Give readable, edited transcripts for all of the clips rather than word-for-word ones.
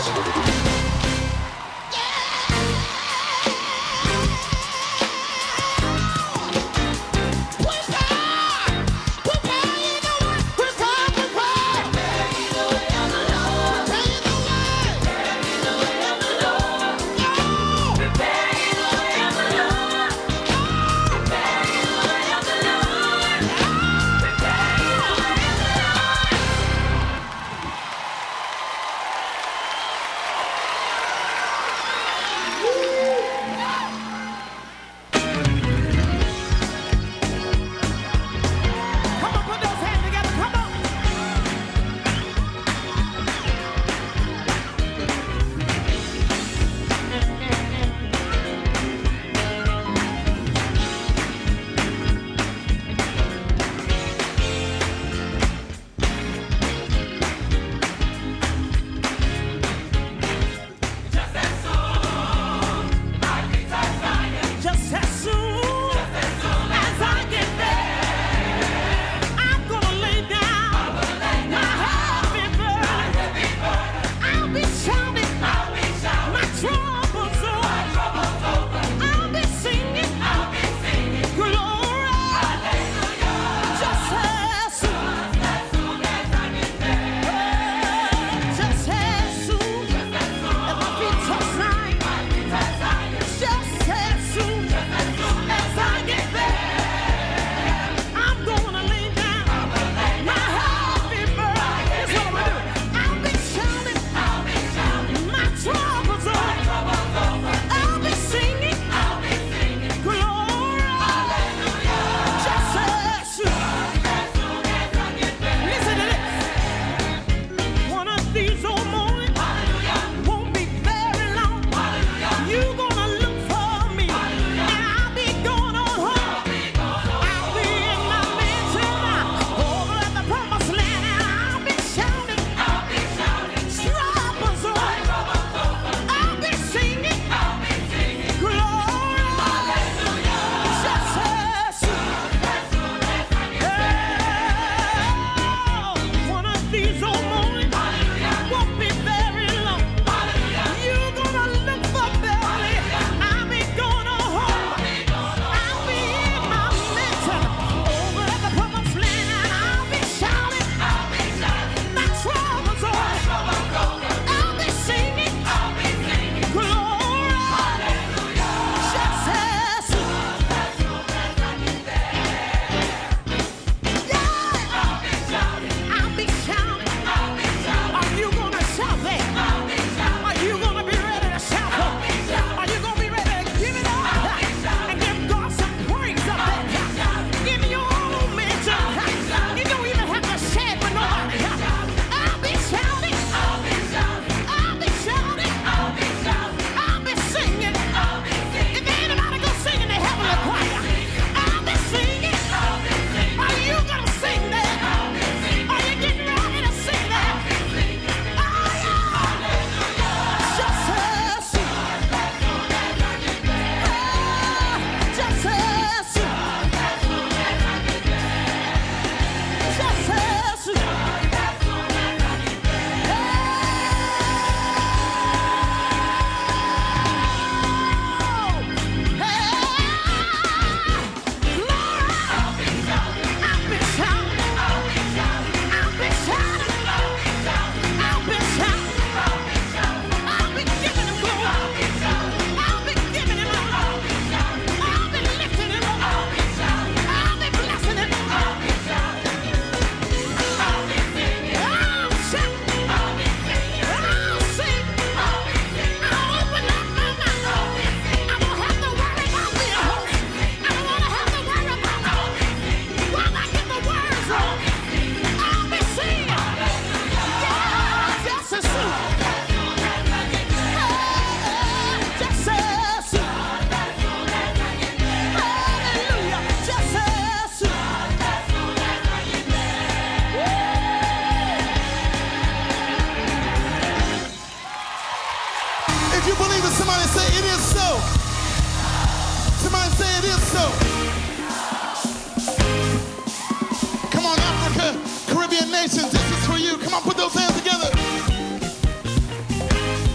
Caribbean nations, this is for you. Come on, put those hands together.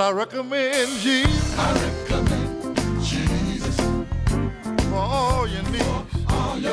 I recommend Jesus. I recommend Jesus For all your needs. for all your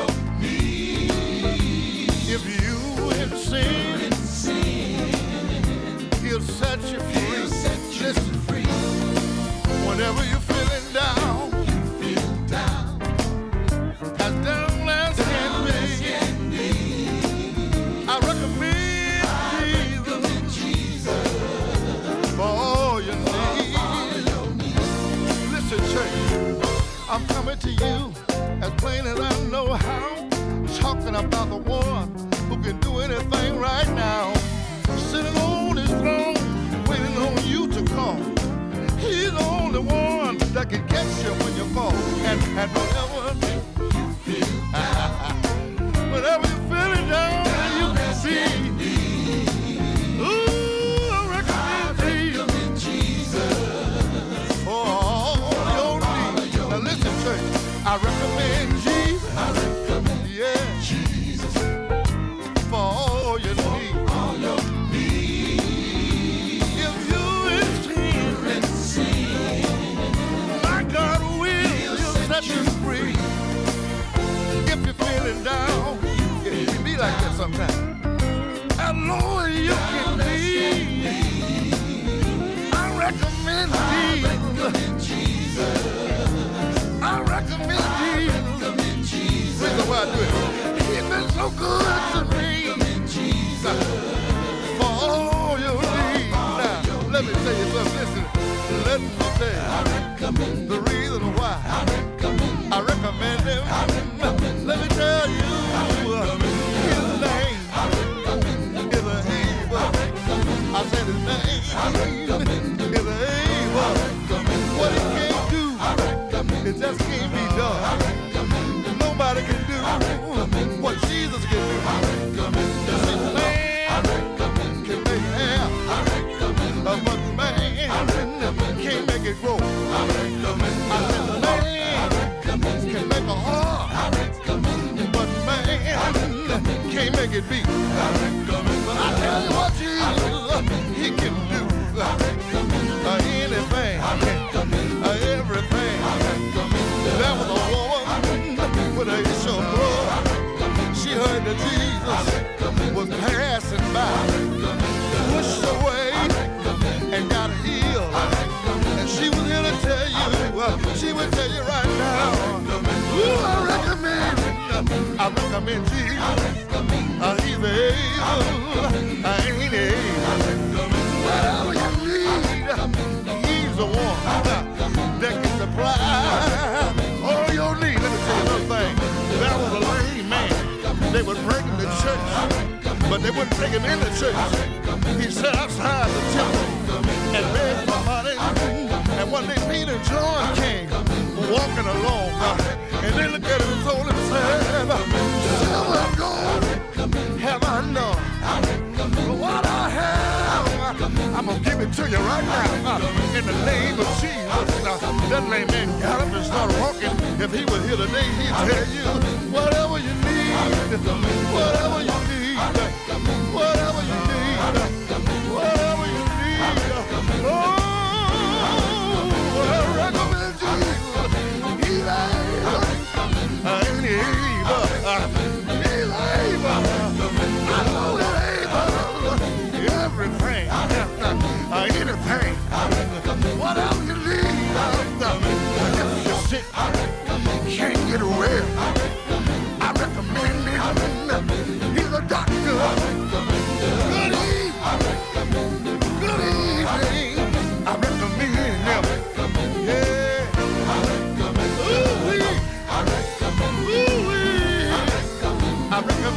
needs. If you in sin, In sin, He'll set you free. He'll set you Listen, free. whenever you're feeling down, Feel down as down as as can can be. be, I recommend Jesus Recommend Jesus for all your for all needs. your needs. Listen, church, I'm coming to you as plain as I know how, talking about the one who can do anything right now, sitting on his throne, waiting on you to call. He's the only one that can catch you when you fall. And whenever, whenever you're feeling down, you can see. Ooh, I recommend Jesus for all your needs. Now listen, church, I recommend Jesus. I recommend Yeah, Jesus for all your needs. all your needs. If you in sin, In sin, my God will set you free. If you're feeling down, it can be like that sometimes. As low as you can be, I recommend Jesus. recommend Jesus. I recommend Jesus. Recommend Jesus. Reason why I do it. He's been so good to me. Recommend Jesus. For all your needs. Now, let me tell you something. Listen, let me tell you Recommend. the reason why Recommend. I recommend him. Let me tell you, his name is a evil. I said his name is a evil. What he can't do, it just can't be done. Nobody can do what Jesus can do. See, man can make hair, but man can't make it grow. I said man can make a heart, but man can't make it beat. But I tell you what, Jesus, he can do anything, everything. There was a woman with a issue of blood. She heard that Jesus was passing by, pushed away and got healed. And she was here to tell you, she would tell you right now, ooh, I recommend Jesus. He's able, I ain't able. Whatever you need, he's the one that can supply all your needs. Let me tell you another thing. There was a lame man. They would bring him to church, but they wouldn't take him in the church. He sat outside the temple and begged for money. And one day Peter and John came walking along, and they looked at him and told him, silver and gold have I none, but what I have, I'm gonna give it to you right now, in the name of Jesus. That lame man got up and started walking. If he was here today, he'd tell you, whatever you